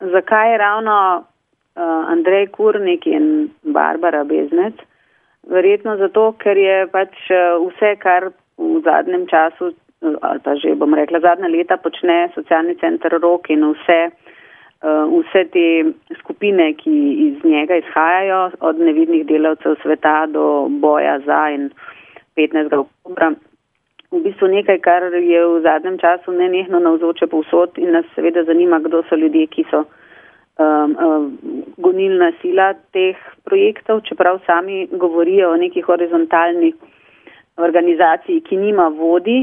zakaj ravno Andrej Kurnik in Barbara Beznec? Verjetno zato, ker je pač vse, kar v zadnjem času, ali pa že bom rekla zadnja leta, počne socialni center Rog in vse te skupine, ki iz njega izhajajo, od nevidnih delavcev sveta do boja za in 15. oktobra. V bistvu nekaj, kar je v zadnjem času nenehno navzoče povsod in nas seveda zanima, kdo so ljudje, ki so gonilna sila teh projektov, čeprav sami govorijo o neki horizontalni organizaciji, ki nima vodi.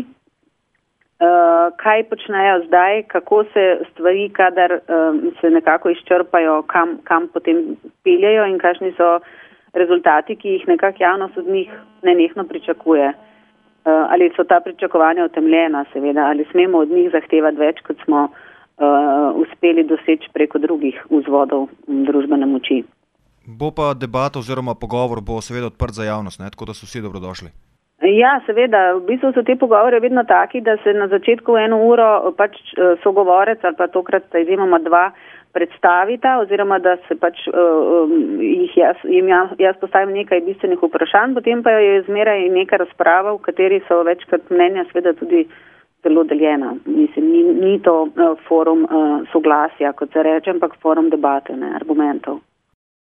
Kaj počnejo zdaj, kako se stvari, kadar se nekako izčrpajo, kam potem peljajo in kakšni so rezultati, ki jih nekako javnost od njih nenehno pričakuje. Ali so ta pričakovanja utemeljena, seveda, ali smemo od njih zahtevati več, kot smo uspeli doseči preko drugih vzvodov družbene moči. Bo pa debata oziroma pogovor bo seveda odprt za javnost, ne? Tako da so vsi dobrodošli. Ja, seveda. V bistvu so te pogovore vedno taki, da se na začetku 1 uro pač sogovorec ali pa tokrat izjemoma 2 predstavita oziroma da se pač jaz postavim nekaj bistvenih vprašanj, potem pa je zmeraj neka razprava, v kateri so večkrat mnenja seveda tudi zelo deljena. Mislim, ni to forum soglasja, kot se reče, ampak forum debate, ne, argumentov.